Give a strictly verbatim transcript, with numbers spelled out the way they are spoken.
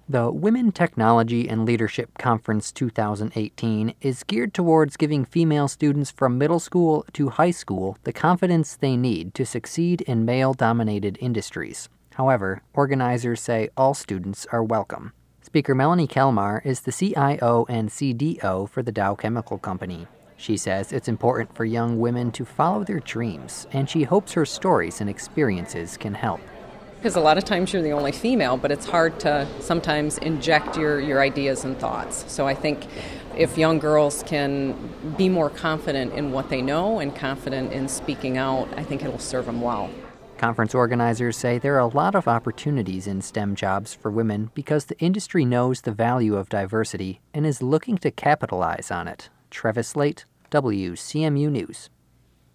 The Women Technology and Leadership Conference two thousand eighteen is geared towards giving female students from middle school to high school the confidence they need to succeed in male-dominated industries. However, organizers say all students are welcome. Speaker Melanie Kelmar is the C I O and C D O for the Dow Chemical Company. She says it's important for young women to follow their dreams, and she hopes her stories and experiences can help. Because a lot of times you're the only female, but it's hard to sometimes inject your, your ideas and thoughts. So I think if young girls can be more confident in what they know and confident in speaking out, I think it'll serve them well. Conference organizers say there are a lot of opportunities in STEM jobs for women because the industry knows the value of diversity and is looking to capitalize on it. Travis Slate, W C M U News.